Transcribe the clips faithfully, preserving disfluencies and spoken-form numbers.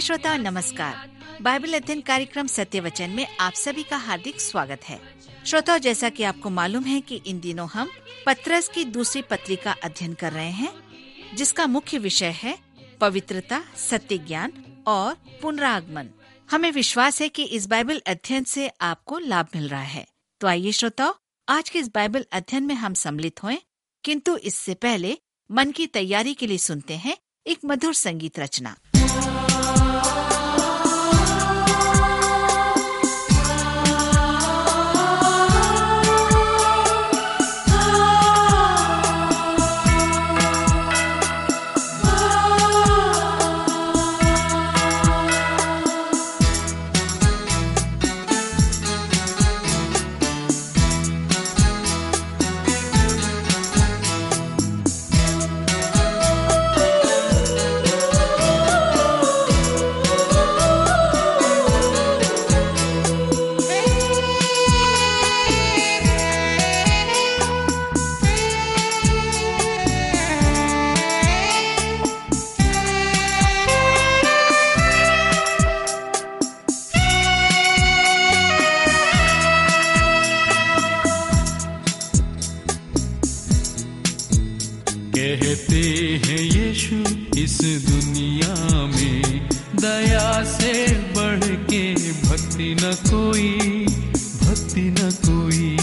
श्रोताओं नमस्कार। बाइबल अध्ययन कार्यक्रम सत्य वचन में आप सभी का हार्दिक स्वागत है। श्रोताओं, जैसा कि आपको मालूम है कि इन दिनों हम पत्रस की दूसरी पत्री का अध्ययन कर रहे हैं, जिसका मुख्य विषय है पवित्रता, सत्य ज्ञान और पुनरागमन। हमें विश्वास है कि इस बाइबल अध्ययन से आपको लाभ मिल रहा है। तो आइए श्रोताओं, आज के इस बाइबल अध्ययन में हम सम्मिलित हों, किंतु इससे पहले मन की तैयारी के लिए सुनते हैं एक मधुर संगीत रचना। कहते हैं यीशु इस दुनिया में दया से बढ़ के भक्ति न कोई, भक्ति न कोई।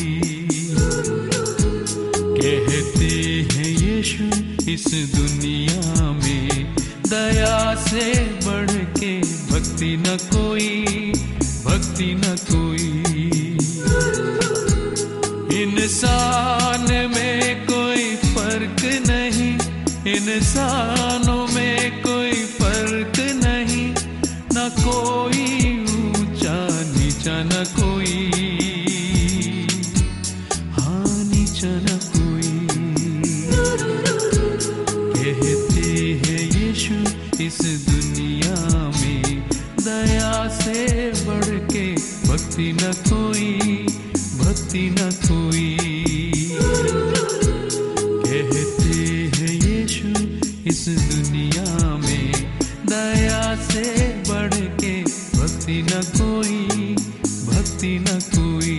कहते हैं यीशु इस दुनिया में दया से बढ़ के भक्ति न कोई, भक्ति न कोई। इंसान में कोई फर्क नहीं, इंसानों में कोई फर्क नहीं, न कोई ऊंचा नीचा न कोई, हाँ नीचा न कोई। कहते हैं यीशु इस दुनिया में दया से बढ़ के भक्ति न कोई, भक्ति न कोई। कहते हैं यीशु इस दुनिया में दया से बढ़ के भक्ति न कोई, भक्ति न कोई।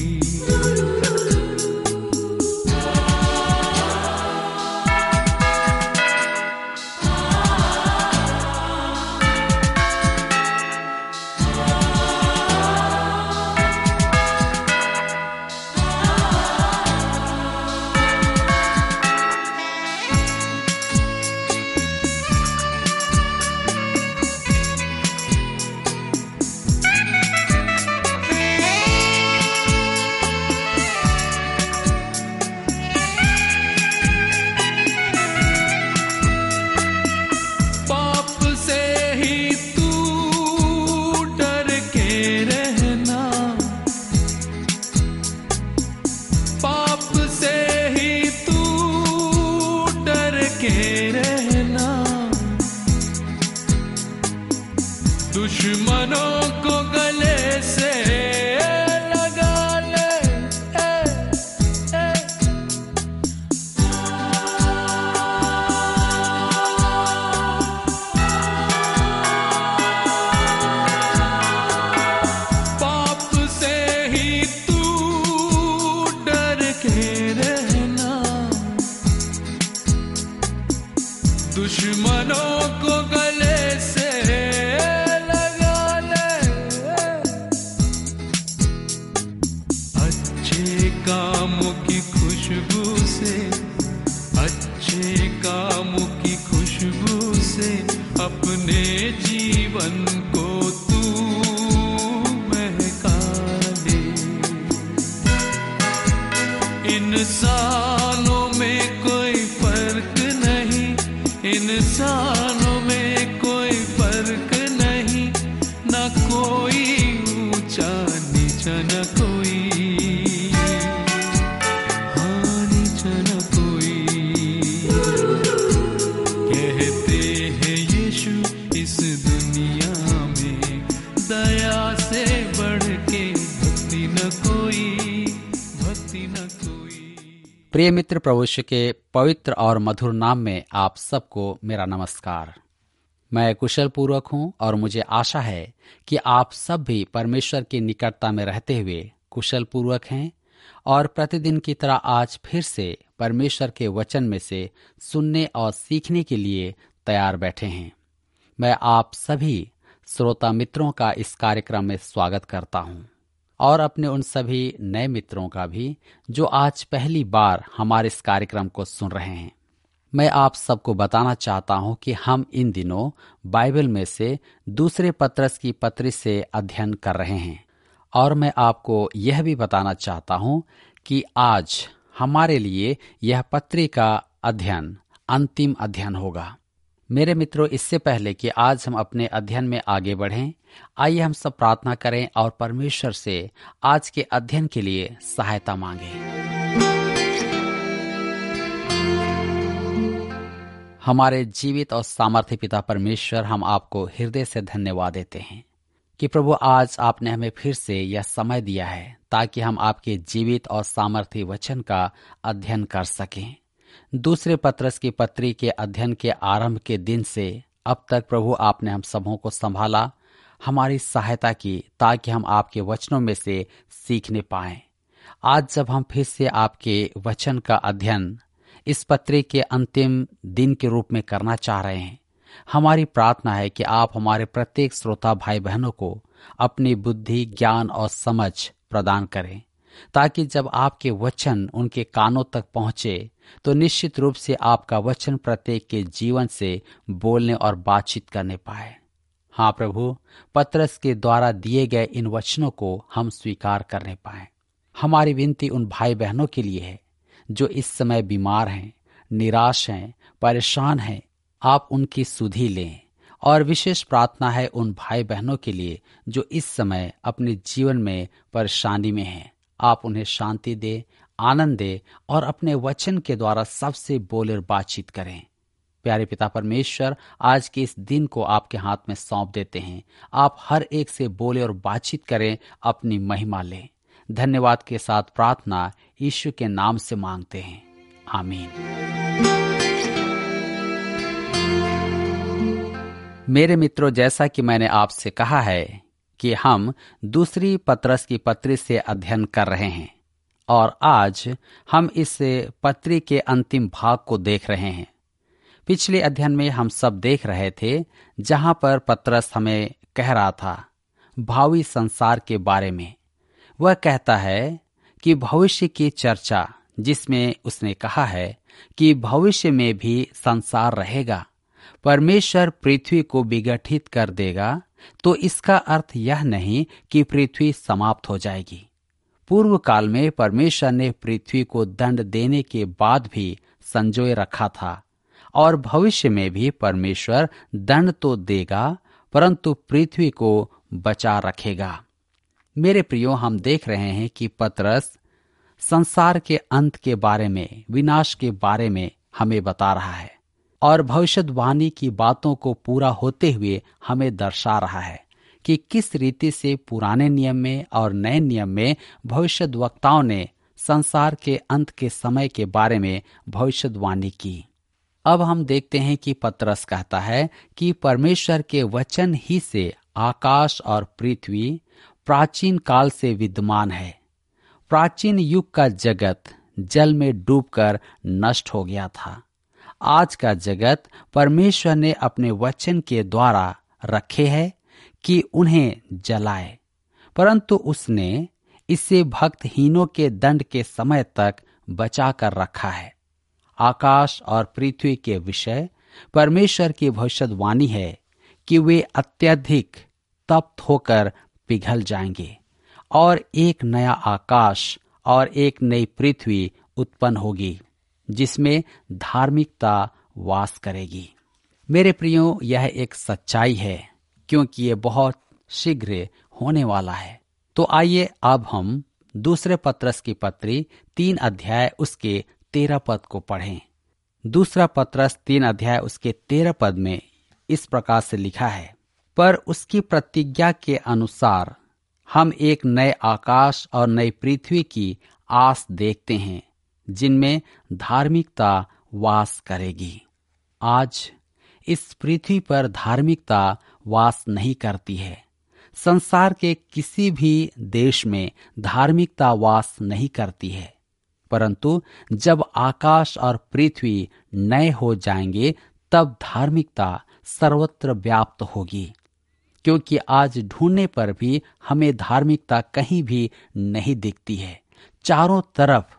दुश्मनों को गले से लगा ले, ए, ए। पाप से ही तू डर के रहना, दुश्मनों को गले से कामों की खुशबू से, अच्छे कामों की खुशबू से अपने जीवन को तू महका दे। इंसानों में कोई फर्क नहीं, इंसानों में कोई फर्क नहीं, न कोई ऊंचा नीचा न कोई, प्रिय मित्र, प्रभु यीशु के पवित्र और मधुर नाम में आप सबको मेरा नमस्कार। मैं कुशल पूर्वक हूँ और मुझे आशा है कि आप सब भी परमेश्वर की निकटता में रहते हुए कुशल पूर्वक हैं और प्रतिदिन की तरह आज फिर से परमेश्वर के वचन में से सुनने और सीखने के लिए तैयार बैठे हैं। मैं आप सभी श्रोता मित्रों का इस कार्यक्रम में स्वागत करता हूं और अपने उन सभी नए मित्रों का भी जो आज पहली बार हमारे इस कार्यक्रम को सुन रहे हैं। मैं आप सबको बताना चाहता हूं कि हम इन दिनों बाइबल में से दूसरे पत्रस की पत्री से अध्ययन कर रहे हैं और मैं आपको यह भी बताना चाहता हूं कि आज हमारे लिए यह पत्री का अध्ययन अंतिम अध्ययन होगा। मेरे मित्रों, इससे पहले कि आज हम अपने अध्ययन में आगे बढ़ें, आइए हम सब प्रार्थना करें और परमेश्वर से आज के अध्ययन के लिए सहायता मांगें। हमारे जीवित और सामर्थ्य पिता परमेश्वर, हम आपको हृदय से धन्यवाद देते हैं कि प्रभु आज आपने हमें फिर से यह समय दिया है ताकि हम आपके जीवित और सामर्थ्य वचन का अध्ययन कर सकें। दूसरे पत्रस की पत्री के अध्ययन के आरंभ के दिन से अब तक प्रभु आपने हम सबों को संभाला, हमारी सहायता की ताकि हम आपके वचनों में से सीखने पाएं। आज जब हम फिर से आपके वचन का अध्ययन इस पत्री के अंतिम दिन के रूप में करना चाह रहे हैं, हमारी प्रार्थना है कि आप हमारे प्रत्येक श्रोता भाई बहनों को अपनी बुद्धि, ज्ञान और समझ प्रदान करें ताकि जब आपके वचन उनके कानों तक पहुंचे तो निश्चित रूप से आपका वचन प्रत्येक के जीवन से बोलने और बातचीत करने पाए। हाँ प्रभु, पत्रस के द्वारा दिए गए इन वचनों को हम स्वीकार करने पाए। हमारी विनती उन भाई बहनों के लिए है जो इस समय बीमार हैं, निराश हैं, परेशान हैं। आप उनकी सुधि लें और विशेष प्रार्थना है उन भाई बहनों के लिए जो इस समय अपने जीवन में परेशानी में हैं। आप उन्हें शांति दे, आनंद दे और अपने वचन के द्वारा सबसे बोले और बातचीत करें। प्यारे पिता परमेश्वर, आज के इस दिन को आपके हाथ में सौंप देते हैं। आप हर एक से बोले और बातचीत करें, अपनी महिमा लें। धन्यवाद के साथ प्रार्थना यीशु के नाम से मांगते हैं, आमीन। मेरे मित्रों, जैसा कि मैंने आपसे कहा है कि हम दूसरी पत्रस की पत्री से अध्ययन कर रहे हैं और आज हम इस पत्री के अंतिम भाग को देख रहे हैं। पिछले अध्ययन में हम सब देख रहे थे जहां पर पत्रस हमें कह रहा था भावी संसार के बारे में। वह कहता है कि भविष्य की चर्चा, जिसमें उसने कहा है कि भविष्य में भी संसार रहेगा, परमेश्वर पृथ्वी को विघटित कर देगा, तो इसका अर्थ यह नहीं कि पृथ्वी समाप्त हो जाएगी। पूर्व काल में परमेश्वर ने पृथ्वी को दंड देने के बाद भी संजोए रखा था और भविष्य में भी परमेश्वर दंड तो देगा परंतु पृथ्वी को बचा रखेगा। मेरे प्रियो, हम देख रहे हैं कि पत्रस संसार के अंत के बारे में, विनाश के बारे में हमें बता रहा है और भविष्यवाणी की बातों को पूरा होते हुए हमें दर्शा रहा है कि किस रीति से पुराने नियम में और नए नियम में भविष्यद्वक्ताओं ने संसार के अंत के समय के बारे में भविष्यवाणी की। अब हम देखते हैं कि पत्रस कहता है कि परमेश्वर के वचन ही से आकाश और पृथ्वी प्राचीन काल से विद्यमान है। प्राचीन युग का जगत जल में डूबकर नष्ट हो गया था। आज का जगत परमेश्वर ने अपने वचन के द्वारा रखे है कि उन्हें जलाए, परंतु उसने इसे भक्तहीनों के दंड के समय तक बचा कर रखा है। आकाश और पृथ्वी के विषय परमेश्वर की भविष्यवाणी है कि वे अत्यधिक तप्त होकर पिघल जाएंगे और एक नया आकाश और एक नई पृथ्वी उत्पन्न होगी जिसमें धार्मिकता वास करेगी। मेरे प्रियो, यह एक सच्चाई है क्योंकि ये बहुत शीघ्र होने वाला है। तो आइए अब हम दूसरे पत्रस की पत्री तीन अध्याय उसके तेरह पद को पढ़ें। दूसरा पत्रस तीन अध्याय उसके तेरह पद में इस प्रकार से लिखा है, पर उसकी प्रतिज्ञा के अनुसार हम एक नए आकाश और नई पृथ्वी की आस देखते हैं जिनमें धार्मिकता वास करेगी। आज इस पृथ्वी पर धार्मिकता वास नहीं करती है। संसार के किसी भी देश में धार्मिकता वास नहीं करती है, परंतु जब आकाश और पृथ्वी नए हो जाएंगे तब धार्मिकता सर्वत्र व्याप्त होगी। क्योंकि आज ढूंढने पर भी हमें धार्मिकता कहीं भी नहीं दिखती है। चारों तरफ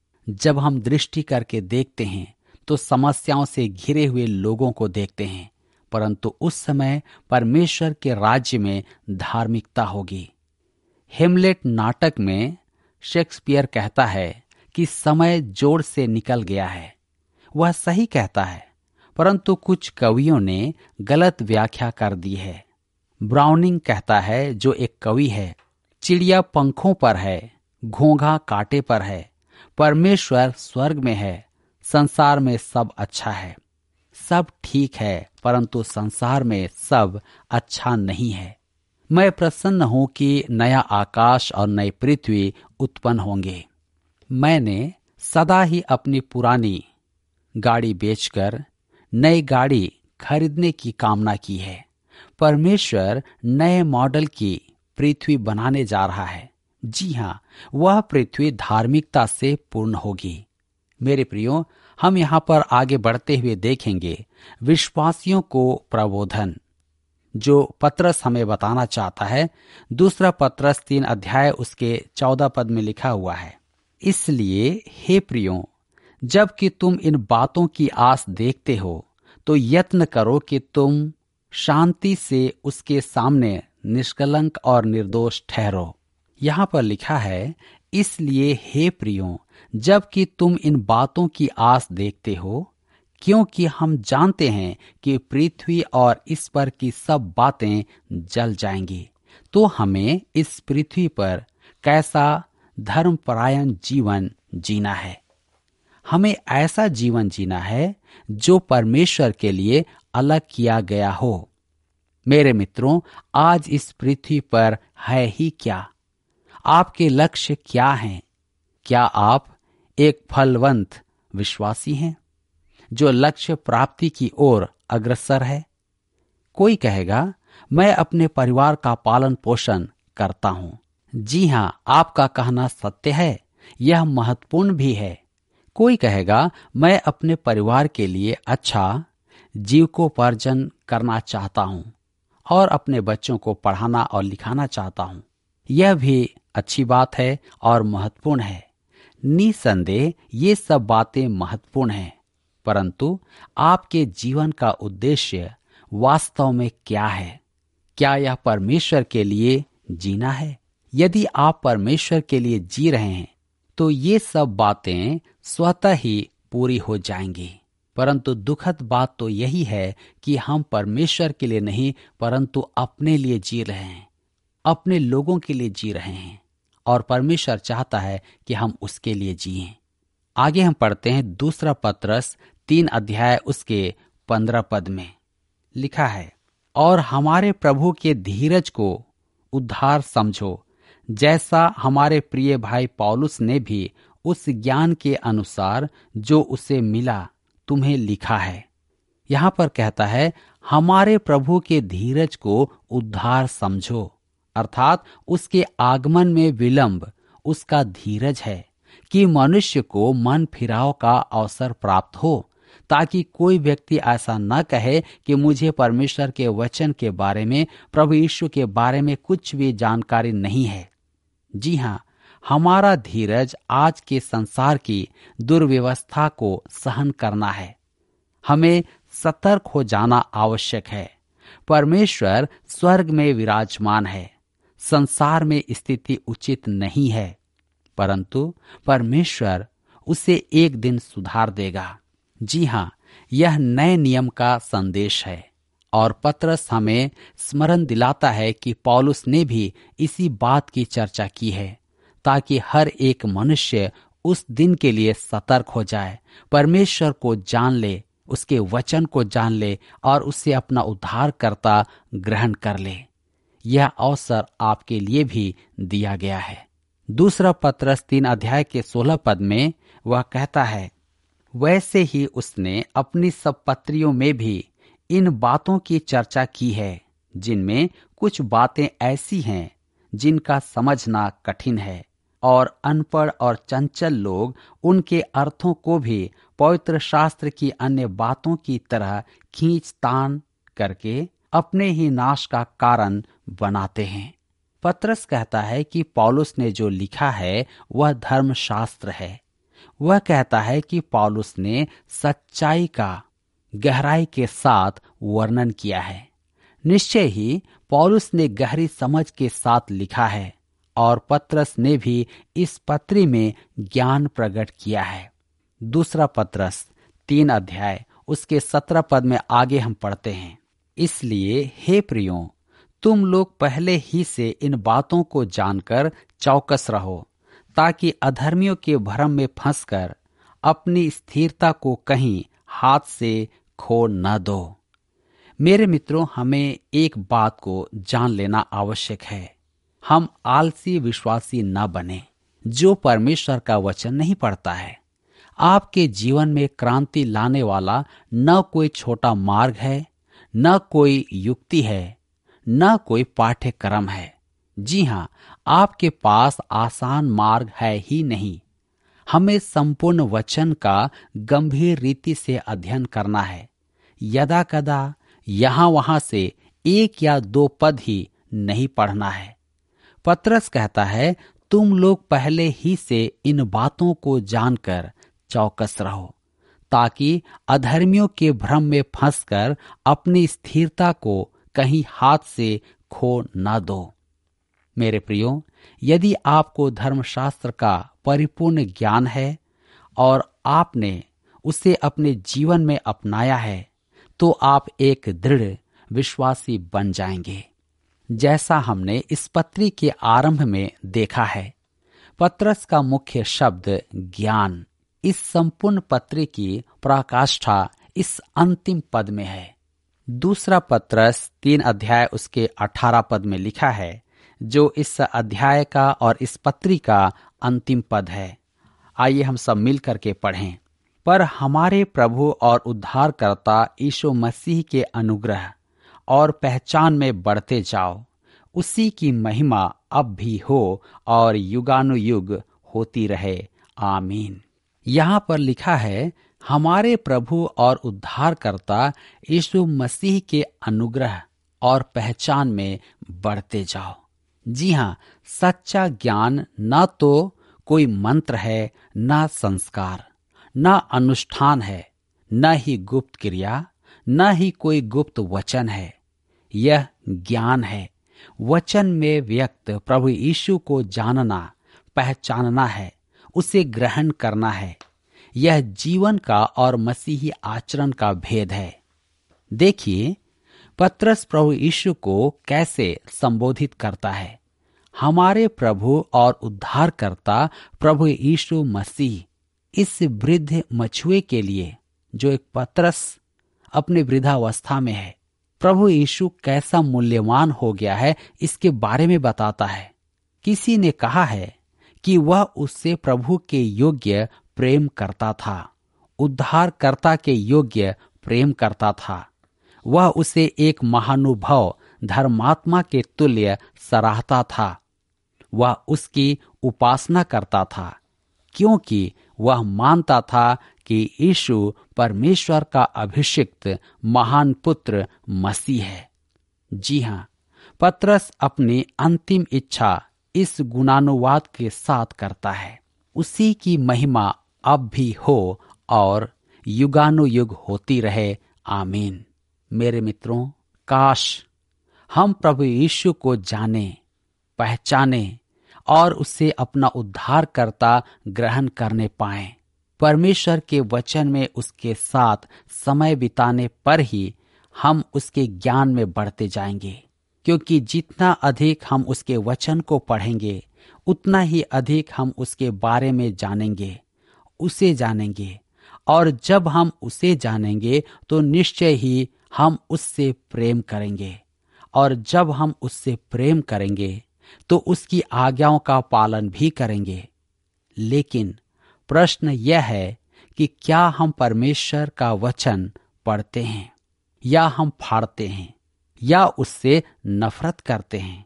जब हम दृष्टि करके देखते हैं तो समस्याओं से घिरे हुए लोगों को देखते हैं, परंतु उस समय परमेश्वर के राज्य में धार्मिकता होगी। हेमलेट नाटक में शेक्सपियर कहता है कि समय जोर से निकल गया है। वह सही कहता है, परंतु कुछ कवियों ने गलत व्याख्या कर दी है। ब्राउनिंग कहता है, जो एक कवि है, चिड़िया पंखों पर है, घोंघा कांटे पर है, परमेश्वर स्वर्ग में है, संसार में सब अच्छा है। सब ठीक है, परंतु संसार में सब अच्छा नहीं है। मैं प्रसन्न हूं कि नया आकाश और नई पृथ्वी उत्पन्न होंगे। मैंने सदा ही अपनी पुरानी गाड़ी बेचकर नई गाड़ी खरीदने की कामना की है। परमेश्वर नए मॉडल की पृथ्वी बनाने जा रहा है। जी हाँ, वह पृथ्वी धार्मिकता से पूर्ण होगी। मेरे प्रियो, हम यहाँ पर आगे बढ़ते हुए देखेंगे विश्वासियों को प्रबोधन, जो पत्रस हमें बताना चाहता है। दूसरा पत्रस तीन अध्याय उसके चौदह पद में लिखा हुआ है, इसलिए हे प्रियो, जबकि तुम इन बातों की आस देखते हो तो यत्न करो कि तुम शांति से उसके सामने निष्कलंक और निर्दोष ठहरो। यहाँ पर लिखा है, इसलिए हे प्रियो, जबकि तुम इन बातों की आस देखते हो, क्योंकि हम जानते हैं कि पृथ्वी और इस पर की सब बातें जल जाएंगी। तो हमें इस पृथ्वी पर कैसा धर्मपरायण जीवन जीना है। हमें ऐसा जीवन जीना है जो परमेश्वर के लिए अलग किया गया हो। मेरे मित्रों, आज इस पृथ्वी पर है ही क्या? आपके लक्ष्य क्या हैं? क्या आप एक फलवंत विश्वासी हैं जो लक्ष्य प्राप्ति की ओर अग्रसर है? कोई कहेगा, मैं अपने परिवार का पालन पोषण करता हूं। जी हां, आपका कहना सत्य है, यह महत्वपूर्ण भी है। कोई कहेगा, मैं अपने परिवार के लिए अच्छा जीविकोपार्जन करना चाहता हूं और अपने बच्चों को पढ़ाना और लिखाना चाहता हूं। यह भी अच्छी बात है और महत्वपूर्ण है। निसंदेह ये सब बातें महत्वपूर्ण हैं, परंतु आपके जीवन का उद्देश्य वास्तव में क्या है? क्या यह परमेश्वर के लिए जीना है? यदि आप परमेश्वर के लिए जी रहे हैं तो ये सब बातें स्वतः ही पूरी हो जाएंगी। परंतु दुखद बात तो यही है कि हम परमेश्वर के लिए नहीं, परंतु अपने लिए जी रहे हैं, अपने लोगों के लिए जी रहे हैं, और परमेश्वर चाहता है कि हम उसके लिए जिएं। आगे हम पढ़ते हैं दूसरा पत्रस तीन अध्याय उसके पंद्रह पद में लिखा है, और हमारे प्रभु के धीरज को उद्धार समझो, जैसा हमारे प्रिय भाई पौलुस ने भी उस ज्ञान के अनुसार जो उसे मिला तुम्हें लिखा है। यहाँ पर कहता है, हमारे प्रभु के धीरज को उद्धार समझो, अर्थात उसके आगमन में विलंब उसका धीरज है कि मनुष्य को मन फिराव का अवसर प्राप्त हो, ताकि कोई व्यक्ति ऐसा न कहे कि मुझे परमेश्वर के वचन के बारे में, प्रभु यीशु के बारे में कुछ भी जानकारी नहीं है। जी हाँ, हमारा धीरज आज के संसार की दुर्व्यवस्था को सहन करना है। हमें सतर्क हो जाना आवश्यक है। परमेश्वर स्वर्ग में विराजमान है। संसार में स्थिति उचित नहीं है, परंतु परमेश्वर उसे एक दिन सुधार देगा। जी हाँ, यह नए नियम का संदेश है, और पत्रस हमें स्मरण दिलाता है कि पौलुस ने भी इसी बात की चर्चा की है, ताकि हर एक मनुष्य उस दिन के लिए सतर्क हो जाए, परमेश्वर को जान ले, उसके वचन को जान ले और उससे अपना उद्धारकर्ता ग्रहण कर ले। यह अवसर आपके लिए भी दिया गया है। दूसरा पत्रस तीन अध्याय के सोलह पद में वह कहता है, वैसे ही उसने अपनी सब पत्रियों में भी इन बातों की चर्चा की है, जिनमें कुछ बातें ऐसी हैं जिनका समझना कठिन है और अनपढ़ और चंचल लोग उनके अर्थों को भी पवित्र शास्त्र की अन्य बातों की तरह खींचतान करके अपने ही नाश का कारण बनाते हैं। पतरस कहता है कि पौलुस ने जो लिखा है वह धर्मशास्त्र है। वह कहता है कि पौलुस ने सच्चाई का गहराई के साथ वर्णन किया है। निश्चय ही पौलुस ने गहरी समझ के साथ लिखा है और पतरस ने भी इस पत्री में ज्ञान प्रकट किया है। दूसरा पतरस तीन अध्याय उसके सत्रह पद में आगे हम पढ़ते हैं, इसलिए हे प्रियो, तुम लोग पहले ही से इन बातों को जानकर चौकस रहो, ताकि अधर्मियों के भ्रम में फंसकर अपनी स्थिरता को कहीं हाथ से खो न दो। मेरे मित्रों, हमें एक बात को जान लेना आवश्यक है। हम आलसी विश्वासी न बने जो परमेश्वर का वचन नहीं पढ़ता है। आपके जीवन में क्रांति लाने वाला न कोई छोटा मार्ग है, न कोई युक्ति है, न कोई पाठ्यक्रम है। जी हाँ, आपके पास आसान मार्ग है ही नहीं। हमें संपूर्ण वचन का गंभीर रीति से अध्ययन करना है। यदा कदा यहाँ वहां से एक या दो पद ही नहीं पढ़ना है। पतरस कहता है, तुम लोग पहले ही से इन बातों को जानकर चौकस रहो, ताकि अधर्मियों के भ्रम में फंसकर अपनी स्थिरता को कहीं हाथ से खो न दो। मेरे प्रियो, यदि आपको धर्मशास्त्र का परिपूर्ण ज्ञान है और आपने उसे अपने जीवन में अपनाया है, तो आप एक दृढ़ विश्वासी बन जाएंगे। जैसा हमने इस पत्री के आरंभ में देखा है, पतरस का मुख्य शब्द ज्ञान। इस संपूर्ण पत्री की पराकाष्ठा इस अंतिम पद में है। दूसरा पतरस तीन अध्याय उसके अठारह पद में लिखा है, जो इस अध्याय का और इस पत्री का अंतिम पद है। आइए हम सब मिल करके पढ़ें। पर हमारे प्रभु और उद्धारकर्ता यीशु मसीह के अनुग्रह और पहचान में बढ़ते जाओ। उसी की महिमा अब भी हो और युगानुयुग होती रहे। आमीन। यहाँ पर लिखा है, हमारे प्रभु और उद्धारकर्ता यीशु मसीह के अनुग्रह और पहचान में बढ़ते जाओ। जी हाँ, सच्चा ज्ञान न तो कोई मंत्र है, न संस्कार, न अनुष्ठान है, न ही गुप्त क्रिया, न ही कोई गुप्त वचन है। यह ज्ञान है, वचन में व्यक्त प्रभु यीशु को जानना, पहचानना है, उसे ग्रहण करना है। यह जीवन का और मसीही आचरण का भेद है। देखिए, पतरस प्रभु यीशु को कैसे संबोधित करता है। हमारे प्रभु और उद्धारकर्ता प्रभु यीशु मसीह। इस वृद्ध मछुए के लिए, जो एक पतरस अपने वृद्धावस्था में है, प्रभु यीशु कैसा मूल्यवान हो गया है, इसके बारे में बताता है। किसी ने कहा है कि वह उससे प्रभु के योग्य प्रेम करता था, उद्धारकर्ता के योग्य प्रेम करता था। वह उसे एक महानुभव धर्मात्मा के तुल्य सराहता था। वह उसकी उपासना करता था, क्योंकि वह मानता था कि यीशु परमेश्वर का अभिषिक्त महान पुत्र मसीह है। जी हाँ, पतरस अपनी अंतिम इच्छा इस गुणानुवाद के साथ करता है, उसी की महिमा अब भी हो और युगानुयुग होती रहे। आमीन। मेरे मित्रों, काश हम प्रभु यीशु को जाने, पहचाने और उसे अपना उद्धारकर्ता ग्रहण करने पाएं। परमेश्वर के वचन में उसके साथ समय बिताने पर ही हम उसके ज्ञान में बढ़ते जाएंगे, क्योंकि जितना अधिक हम उसके वचन को पढ़ेंगे, उतना ही अधिक हम उसके बारे में जानेंगे, उसे जानेंगे। और जब हम उसे जानेंगे तो निश्चय ही हम उससे प्रेम करेंगे, और जब हम उससे प्रेम करेंगे तो उसकी आज्ञाओं का पालन भी करेंगे। लेकिन प्रश्न यह है कि क्या हम परमेश्वर का वचन पढ़ते हैं? या हम फाड़ते हैं या उससे नफरत करते हैं।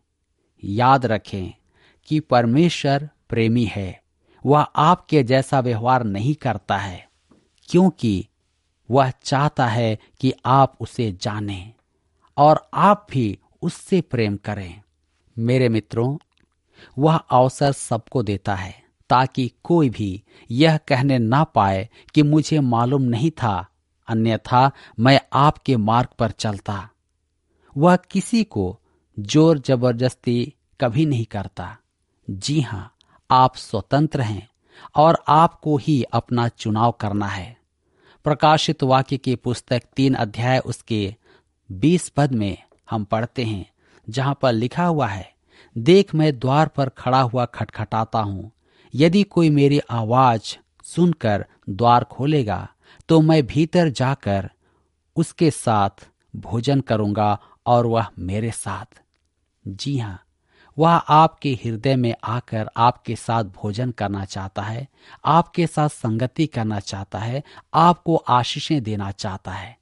याद रखें कि परमेश्वर प्रेमी है। वह आपके जैसा व्यवहार नहीं करता है, क्योंकि वह चाहता है कि आप उसे जानें और आप भी उससे प्रेम करें। मेरे मित्रों, वह अवसर सबको देता है ताकि कोई भी यह कहने ना पाए कि मुझे मालूम नहीं था, अन्यथा मैं आपके मार्ग पर चलता। वह किसी को जोर जबरदस्ती कभी नहीं करता। जी हाँ, आप स्वतंत्र हैं और आपको ही अपना चुनाव करना है। प्रकाशित वाक्य की पुस्तक तीन अध्याय उसके बीस पद में हम पढ़ते हैं, जहां पर लिखा हुआ है, देख मैं द्वार पर खड़ा हुआ खटखटाता हूं। यदि कोई मेरी आवाज सुनकर द्वार खोलेगा तो मैं भीतर जाकर उसके साथ भोजन करूंगा और वह मेरे साथ। जी हाँ, वह आपके हृदय में आकर आपके साथ भोजन करना चाहता है, आपके साथ संगति करना चाहता है, आपको आशीषें देना चाहता है।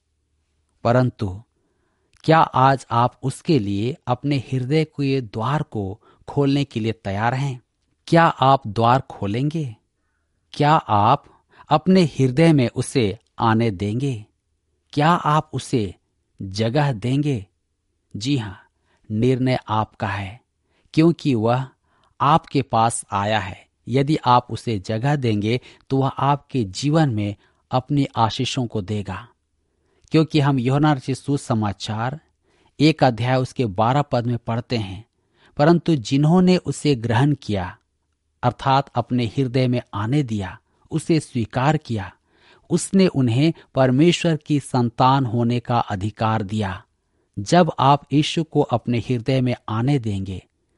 परंतु क्या आज आप उसके लिए अपने हृदय के द्वार को खोलने के लिए तैयार हैं? क्या आप द्वार खोलेंगे? क्या आप अपने हृदय में उसे आने देंगे? क्या आप उसे जगह देंगे? जी हाँ, निर्णय आपका है, क्योंकि वह आपके पास आया है। यदि आप उसे जगह देंगे तो वह आपके जीवन में अपनी आशीषों को देगा। क्योंकि हम यूहन्ना रचित सुसमाचार एक अध्याय उसके बारह पद में पढ़ते हैं, परंतु जिन्होंने उसे ग्रहण किया, अर्थात अपने हृदय में आने दिया, उसे स्वीकार किया, उसने उन्हें परमेश्वर की संतान होने का अधिकार दिया। जब आप यीशु को अपने हृदय में आने देंगे,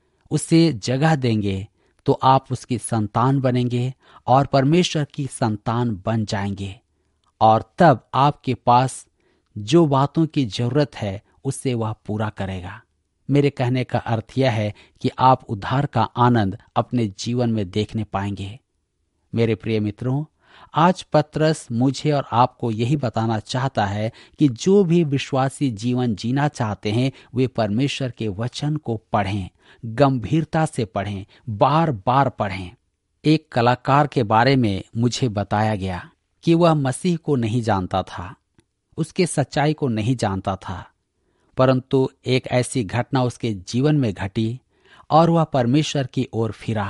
उसे जगह देंगे, तो आप उसकी संतान बनेंगे और परमेश्वर की संतान बन जाएंगे। और तब आपके पास जो बातों की जरूरत है उससे वह पूरा करेगा। मेरे कहने का अर्थ यह है कि आप उद्धार का आनंद अपने जीवन में देखने पाएंगे। मेरे प्रिय मित्रों, आज पतरस मुझे और आपको यही बताना चाहता है कि जो भी विश्वासी जीवन जीना चाहते हैं वे परमेश्वर के वचन को पढ़ें, गंभीरता से पढ़ें, बार बार पढ़ें। एक कलाकार के बारे में मुझे बताया गया कि वह मसीह को नहीं जानता था, उसके सच्चाई को नहीं जानता था, परंतु एक ऐसी घटना उसके जीवन में घटी और वह परमेश्वर की ओर फिरा।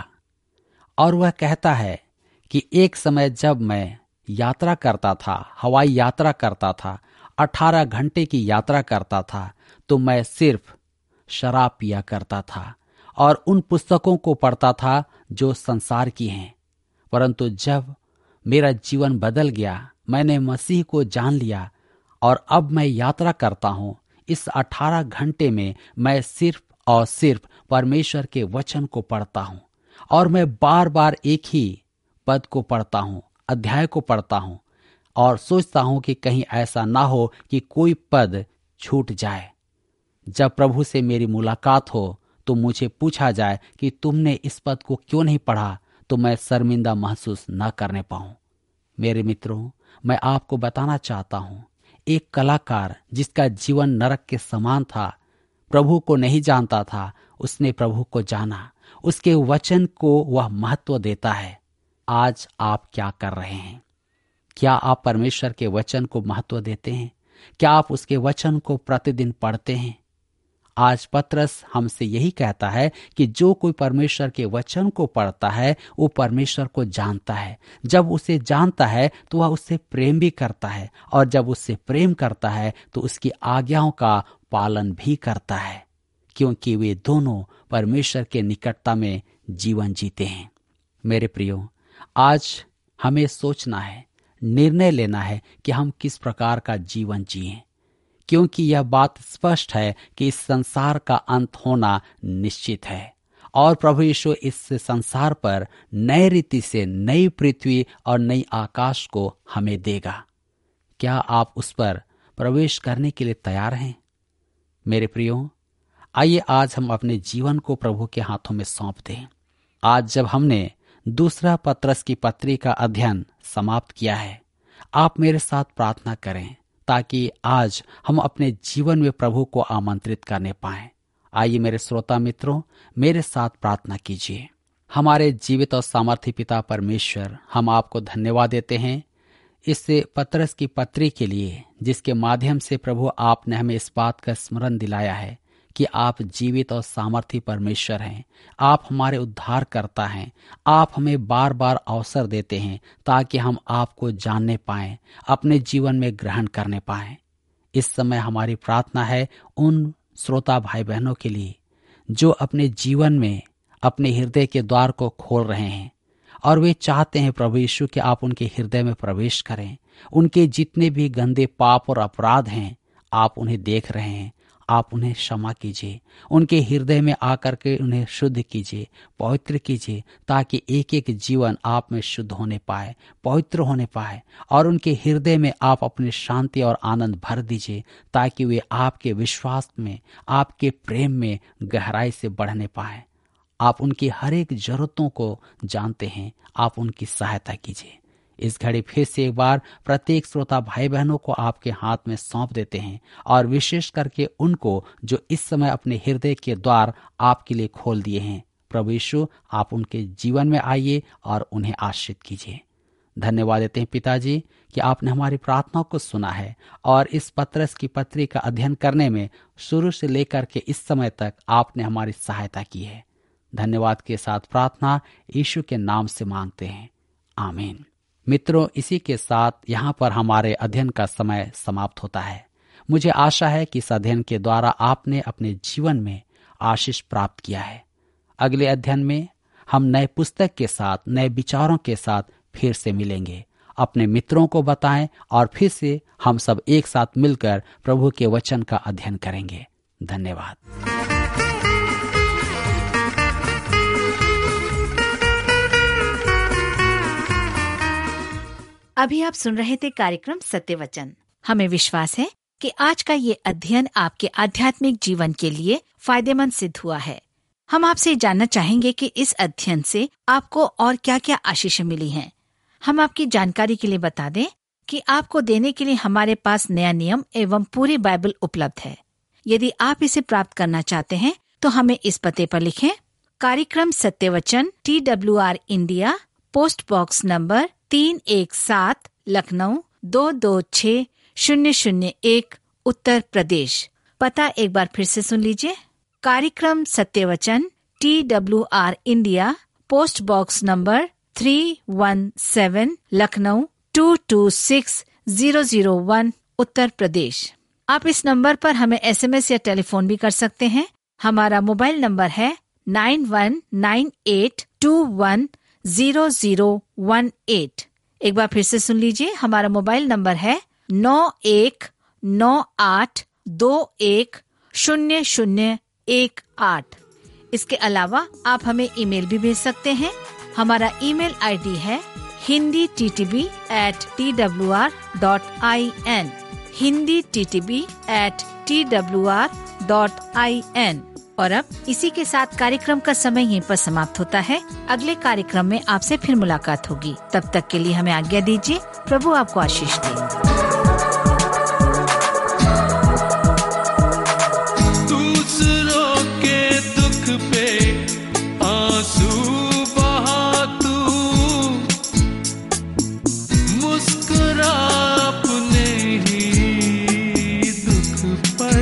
और वह कहता है कि एक समय जब मैं यात्रा करता था, हवाई यात्रा करता था, अठारह घंटे की यात्रा करता था, तो मैं सिर्फ शराब पिया करता था और उन पुस्तकों को पढ़ता था जो संसार की हैं। परंतु जब मेरा जीवन बदल गया, मैंने मसीह को जान लिया और अब मैं यात्रा करता हूं, इस अठारह घंटे में मैं सिर्फ और सिर्फ परमेश्वर के वचन को पढ़ता हूं और मैं बार बार एक ही पद को पढ़ता हूं, अध्याय को पढ़ता हूं और सोचता हूं कि कहीं ऐसा ना हो कि कोई पद छूट जाए। जब प्रभु से मेरी मुलाकात हो तो मुझे पूछा जाए कि तुमने इस पद को क्यों नहीं पढ़ा, तो मैं शर्मिंदा महसूस न करने पाऊं। मेरे मित्रों, मैं आपको बताना चाहता हूं, एक कलाकार जिसका जीवन नरक के समान था, प्रभु को नहीं जानता था, उसने प्रभु को जाना, उसके वचन को वह महत्व देता है। आज आप क्या कर रहे हैं? क्या आप परमेश्वर के वचन को महत्व देते हैं? क्या आप उसके वचन को प्रतिदिन पढ़ते हैं? आज पतरस हमसे यही कहता है कि जो कोई परमेश्वर के वचन को पढ़ता है वो परमेश्वर को जानता है। जब उसे जानता है तो वह उससे प्रेम भी करता है और जब उससे प्रेम करता है तो उसकी आज्ञाओं का पालन भी करता है, क्योंकि वे दोनों परमेश्वर के निकटता में जीवन जीते हैं। मेरे प्रियो, आज हमें सोचना है, निर्णय लेना है कि हम किस प्रकार का जीवन जिएं, क्योंकि यह बात स्पष्ट है कि इस संसार का अंत होना निश्चित है और प्रभु यीशु इस संसार पर नए रीति से नई पृथ्वी और नई आकाश को हमें देगा। क्या आप उस पर प्रवेश करने के लिए तैयार हैं? मेरे प्रियो, आइए आज हम अपने जीवन को प्रभु के हाथों में सौंप दें। आज जब हमने दूसरा पतरस की पत्री का अध्ययन समाप्त किया है, आप मेरे साथ प्रार्थना करें ताकि आज हम अपने जीवन में प्रभु को आमंत्रित करने पाएं। आइए मेरे श्रोता मित्रों, मेरे साथ प्रार्थना कीजिए। हमारे जीवित और सामर्थी पिता परमेश्वर, हम आपको धन्यवाद देते हैं इस पत्रस की पत्री के लिए, जिसके माध्यम से प्रभु आपने हमें इस बात का स्मरण दिलाया है कि आप जीवित और सामर्थी परमेश्वर हैं। आप हमारे उद्धार करता हैं। आप हमें बार बार अवसर देते हैं ताकि हम आपको जानने पाएं, अपने जीवन में ग्रहण करने पाएं। इस समय हमारी प्रार्थना है उन श्रोता भाई बहनों के लिए जो अपने जीवन में अपने हृदय के द्वार को खोल रहे हैं और वे चाहते हैं प्रभु यीशु कि आप उनके हृदय में प्रवेश करें। उनके जितने भी गंदे पाप और अपराध हैं, आप उन्हें देख रहे हैं। आप उन्हें क्षमा कीजिए, उनके हृदय में आकर के उन्हें शुद्ध कीजिए, पवित्र कीजिए, ताकि एक एक जीवन आप में शुद्ध होने पाए, पवित्र होने पाए, और उनके हृदय में आप अपनी शांति और आनंद भर दीजिए, ताकि वे आपके विश्वास में, आपके प्रेम में गहराई से बढ़ने पाए। आप उनकी हर एक जरूरतों को जानते हैं। आप उनकी सहायता कीजिए। इस घड़ी फिर से एक बार प्रत्येक श्रोता भाई बहनों को आपके हाथ में सौंप देते हैं, और विशेष करके उनको जो इस समय अपने हृदय के द्वार आपके लिए खोल दिए हैं। प्रभु यीशु, आप उनके जीवन में आइए और उन्हें आशीष कीजिए। धन्यवाद देते हैं पिताजी कि आपने हमारी प्रार्थनाओं को सुना है, और इस पत्रस की पत्री का अध्ययन करने में शुरू से लेकर के इस समय तक आपने हमारी सहायता की है। धन्यवाद के साथ प्रार्थना यीशु के नाम से मांगते हैं, आमीन। मित्रों, इसी के साथ यहाँ पर हमारे अध्ययन का समय समाप्त होता है। मुझे आशा है कि इस अध्ययन के द्वारा आपने अपने जीवन में आशीष प्राप्त किया है। अगले अध्ययन में हम नए पुस्तक के साथ, नए विचारों के साथ फिर से मिलेंगे। अपने मित्रों को बताएं और फिर से हम सब एक साथ मिलकर प्रभु के वचन का अध्ययन करेंगे। धन्यवाद। अभी आप सुन रहे थे कार्यक्रम सत्य वचन। हमें विश्वास है कि आज का ये अध्ययन आपके आध्यात्मिक जीवन के लिए फायदेमंद सिद्ध हुआ है। हम आपसे जानना चाहेंगे कि इस अध्ययन से आपको और क्या क्या आशीष मिली हैं। हम आपकी जानकारी के लिए बता दें कि आपको देने के लिए हमारे पास नया नियम एवं पूरी बाइबल उपलब्ध है। यदि आप इसे प्राप्त करना चाहते हैं तो हमें इस पते पर लिखें। कार्यक्रम Satya Vachan, T W R India, post box number तीन एक सात, लखनऊ दो दो छः शून्य शून्य एक, उत्तर प्रदेश। पता एक बार फिर से सुन लीजिए। कार्यक्रम Satya Vachan, T W R India, post box number three one seven, Lucknow two two six zero zero one, Uttar Pradesh. आप इस नंबर पर हमें एस एम एस या टेलीफोन भी कर सकते हैं। हमारा मोबाइल नंबर है nine one nine eight two one zero zero one eight. एक बार फिर से सुन लीजिए। हमारा मोबाइल नंबर है नौ एक नौ आठ दो एक शून्य शून्य एक आठ। इसके अलावा आप हमें ईमेल भी भेज सकते हैं। हमारा ईमेल आईडी है Hindi T T B at T W R dot I N, Hindi T T B at T W R dot I N. और अब इसी के साथ कार्यक्रम का समय यहीं पर समाप्त होता है। अगले कार्यक्रम में आपसे फिर मुलाकात होगी। तब तक के लिए हमें आज्ञा दीजिए। प्रभु आपको आशीष दे। दूसरों के दुख पे आंसू बहा तू, मुस्कुरा अपने ही दुख पर।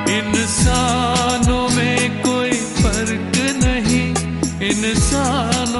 इंसानों में कोई फर्क नहीं, इंसान